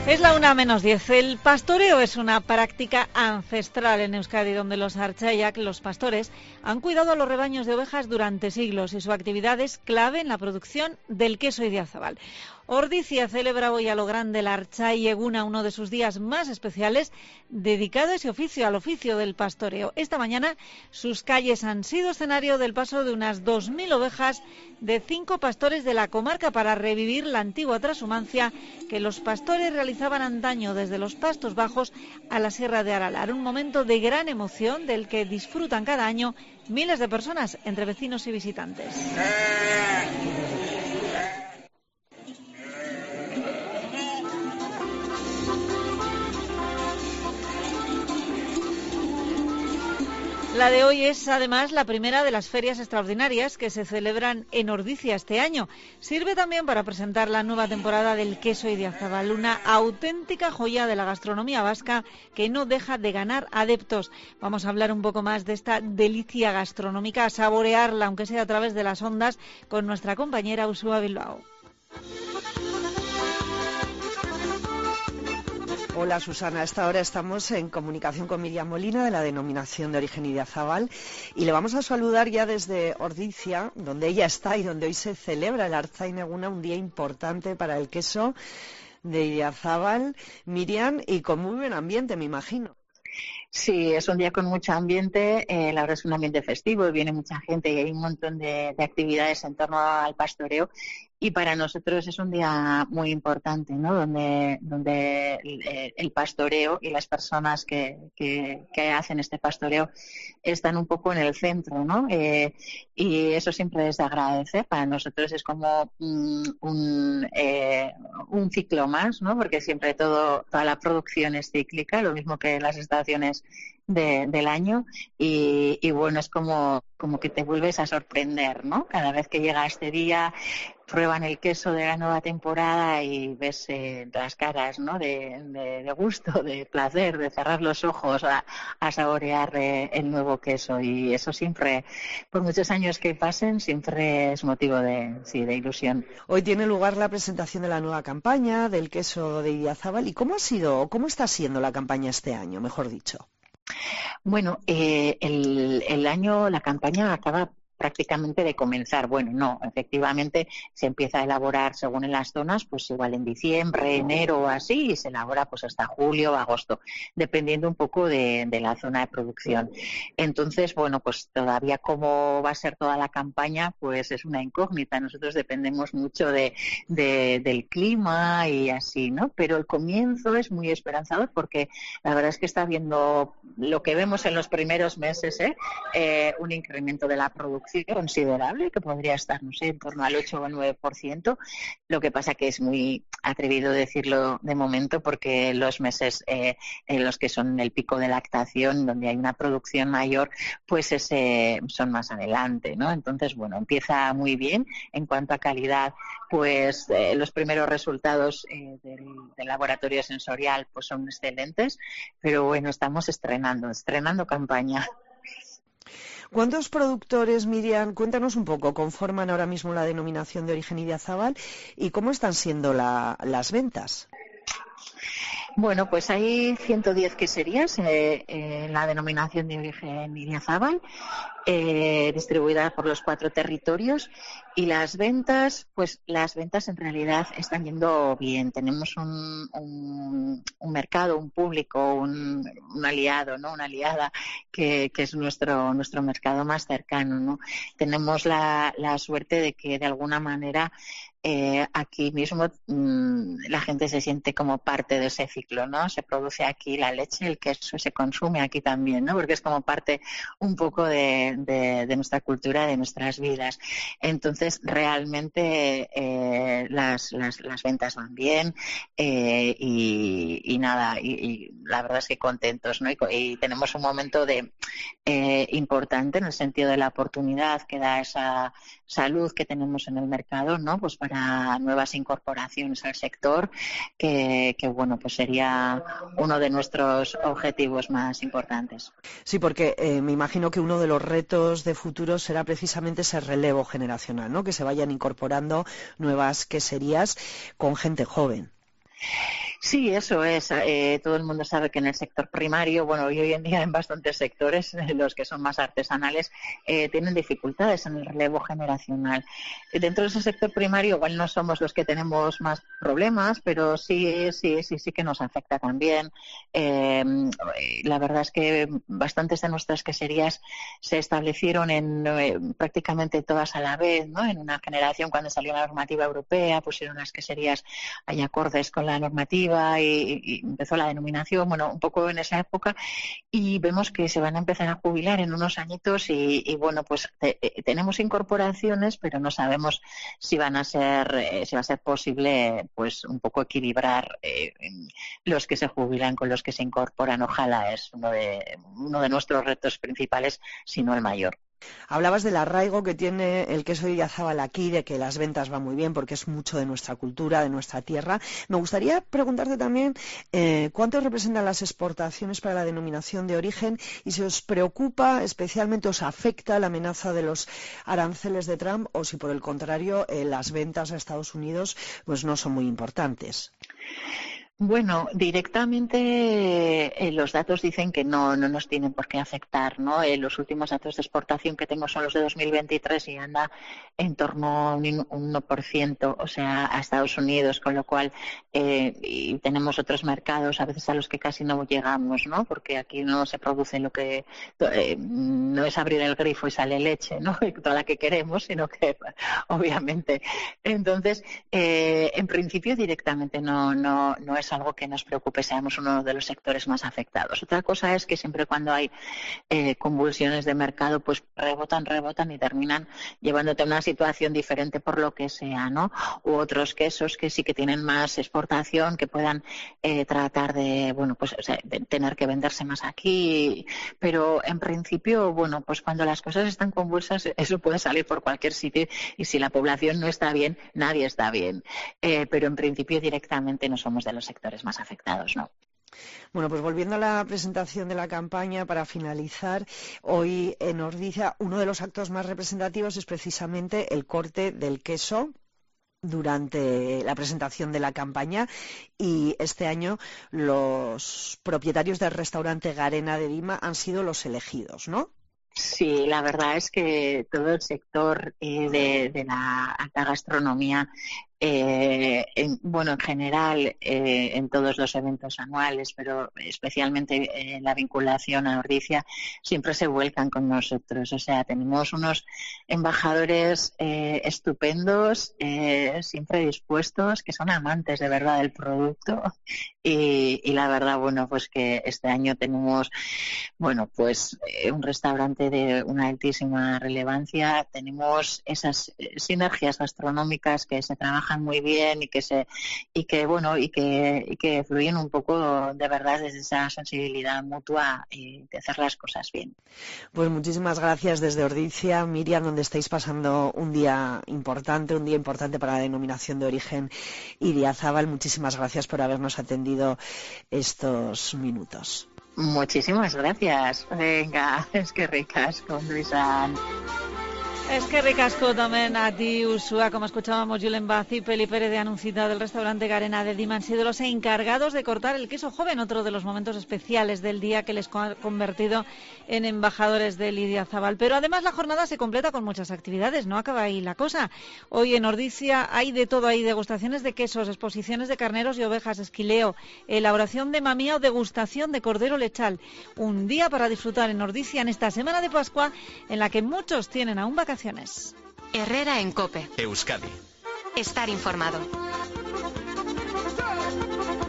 Es la 1:10. El pastoreo es una práctica ancestral en Euskadi, donde los archaiak, los pastores, han cuidado a los rebaños de ovejas durante siglos y su actividad es clave en la producción del queso idiazabal. Ordizia celebra hoy a lo grande la Artxai Eguna, uno de sus días más especiales, dedicado a ese oficio, al oficio del pastoreo. Esta mañana sus calles han sido escenario del paso de unas 2.000 ovejas de 5 pastores de la comarca para revivir la antigua trashumancia que los pastores realizaban antaño desde los pastos bajos a la Sierra de Aralar. Un momento de gran emoción del que disfrutan cada año miles de personas, entre vecinos y visitantes. La de hoy es además la primera de las ferias extraordinarias que se celebran en Ordizia este año. Sirve también para presentar la nueva temporada del queso idiazabal, una auténtica joya de la gastronomía vasca que no deja de ganar adeptos. Vamos a hablar un poco más de esta delicia gastronómica, a saborearla, aunque sea a través de las ondas, con nuestra compañera Uxue Bilbao. Hola Susana, a esta hora estamos en comunicación con Miriam Molina de la Denominación de Origen Idiazabal y le vamos a saludar ya desde Ordizia, donde ella está y donde hoy se celebra el Artxai Eguna, un día importante para el queso de Idiazabal. Miriam, y con muy buen ambiente, me imagino. Sí, es un día con mucho ambiente, la verdad es un ambiente festivo, viene mucha gente y hay un montón de actividades en torno al pastoreo y para nosotros es un día muy importante, ¿no? Donde el pastoreo y las personas que hacen este pastoreo están un poco en el centro, ¿no? Y eso siempre es de agradecer. Para nosotros es como un ciclo más, ¿no? Porque siempre toda la producción es cíclica, lo mismo que las estaciones del año y bueno, es como que te vuelves a sorprender, ¿no? Cada vez que llega este día, prueban el queso de la nueva temporada y ves las caras, ¿no? De gusto, de placer, de cerrar los ojos a saborear el nuevo queso y eso siempre, por muchos años que pasen, siempre es motivo de ilusión. Hoy tiene lugar la presentación de la nueva campaña del queso de Idiazabal. ¿Y cómo está siendo la campaña este año, mejor dicho? Bueno, la campaña acaba prácticamente de comenzar. Bueno, no, efectivamente se empieza a elaborar según en las zonas, pues igual en diciembre, enero o así, y se elabora pues hasta julio o agosto, dependiendo un poco de la zona de producción. Entonces, bueno, pues todavía cómo va a ser toda la campaña, pues es una incógnita. Nosotros dependemos mucho del clima y así, ¿no? Pero el comienzo es muy esperanzador porque la verdad es que está habiendo lo que vemos en los primeros meses, un incremento de la producción considerable, que podría estar, no sé, en torno al 8 o 9%. Lo que pasa que es muy atrevido decirlo de momento porque los meses en los que son el pico de lactación, donde hay una producción mayor, pues son más adelante, ¿no? Entonces, bueno, empieza muy bien. En cuanto a calidad, pues los primeros resultados del laboratorio sensorial pues son excelentes, pero bueno, estamos estrenando campaña. ¿Cuántos productores, Miriam, cuéntanos un poco, conforman ahora mismo la Denominación de Origen Idiazabal y cómo están siendo las ventas? Bueno, pues hay 110 queserías en la Denominación de Origen Idiazabal, distribuidas por los 4 territorios y las ventas en realidad están yendo bien. Tenemos un mercado, un público, un aliado, ¿no? Una aliada que es nuestro mercado más cercano, ¿no? Tenemos la suerte de que de alguna manera aquí mismo la gente se siente como parte de ese ciclo, ¿no? Se produce aquí la leche, el queso se consume aquí también, ¿no? Porque es como parte un poco de nuestra cultura, de nuestras vidas. Entonces, realmente las ventas van bien y nada, y la verdad es que contentos, ¿no? Y tenemos un momento importante en el sentido de la oportunidad que da esa salud que tenemos en el mercado, ¿no? Pues para nuevas incorporaciones al sector, que bueno, pues sería uno de nuestros objetivos más importantes. Sí, porque me imagino que uno de los retos de futuro será precisamente ese relevo generacional, ¿no? Que se vayan incorporando nuevas queserías con gente joven. Sí, eso es. Todo el mundo sabe que en el sector primario, bueno, y hoy en día en bastantes sectores, los que son más artesanales, tienen dificultades en el relevo generacional. Dentro de ese sector primario, igual no somos los que tenemos más problemas, pero sí que nos afecta también. La verdad es que bastantes de nuestras queserías se establecieron en prácticamente todas a la vez, ¿no? En una generación, cuando salió la normativa europea, pusieron las queserías ahí acordes con la normativa y empezó la denominación, bueno, un poco en esa época, y vemos que se van a empezar a jubilar en unos añitos y bueno, pues tenemos incorporaciones, pero no sabemos si van a ser, si va a ser posible, pues un poco equilibrar los que se jubilan con los que se incorporan. Ojalá, es uno de nuestros retos principales, si no el mayor. Hablabas del arraigo que tiene el queso de Idiazábal aquí, de que las ventas van muy bien porque es mucho de nuestra cultura, de nuestra tierra. Me gustaría preguntarte también cuánto representan las exportaciones para la denominación de origen y si os preocupa, especialmente os afecta la amenaza de los aranceles de Trump o si por el contrario las ventas a Estados Unidos pues no son muy importantes. Bueno, directamente los datos dicen que no nos tienen por qué afectar, ¿no? Los últimos datos de exportación que tengo son los de 2023 y anda en torno a un 1%, o sea, a Estados Unidos, con lo cual y tenemos otros mercados a veces a los que casi no llegamos, ¿no? Porque aquí no se produce lo que no es abrir el grifo y sale leche, ¿no? Toda la que queremos, sino que obviamente. Entonces, en principio directamente no es algo que nos preocupe, seamos uno de los sectores más afectados. Otra cosa es que siempre cuando hay convulsiones de mercado, pues rebotan y terminan llevándote a una situación diferente por lo que sea, ¿no? U otros quesos que sí que tienen más exportación, que puedan tratar de, bueno, pues o sea, de tener que venderse más aquí, pero en principio, bueno, pues cuando las cosas están convulsas, eso puede salir por cualquier sitio y si la población no está bien, nadie está bien. Pero en principio directamente no somos de los sectores más afectados, ¿no? Bueno, pues volviendo a la presentación de la campaña, para finalizar, hoy en Ordizia uno de los actos más representativos es precisamente el corte del queso durante la presentación de la campaña y este año los propietarios del restaurante Garena de Dima han sido los elegidos, ¿no? Sí, la verdad es que todo el sector de la alta gastronomía, en general en todos los eventos anuales, pero especialmente en la vinculación a Ordizia, siempre se vuelcan con nosotros. O sea, tenemos unos embajadores estupendos, siempre dispuestos, que son amantes de verdad del producto y la verdad, bueno, pues que este año tenemos, bueno, pues un restaurante de una altísima relevancia, tenemos esas sinergias gastronómicas que se trabajan muy bien y que fluyen un poco de verdad desde esa sensibilidad mutua y de hacer las cosas bien. Pues muchísimas gracias desde Ordizia, Miriam, donde estáis pasando un día importante para la denominación de origen Idiazábal. Muchísimas gracias por habernos atendido estos minutos. Muchísimas gracias. Venga, es que ricasco, Luisa. Es que ricasco también a ti, Ursúa. Como escuchábamos, Julen Baz y Peli Pérez de Anuncita del restaurante Garena de Dima han sido los encargados de cortar el queso joven, otro de los momentos especiales del día que les ha convertido en embajadores del Idiazábal. Pero además la jornada se completa con muchas actividades, no acaba ahí la cosa. Hoy en Ordizia hay de todo, hay degustaciones de quesos, exposiciones de carneros y ovejas, esquileo, elaboración de mamía o degustación de cordero lechal. Un día para disfrutar en Ordizia en esta semana de Pascua en la que muchos tienen aún vacaciones. Herrera en COPE. Euskadi. Estar informado.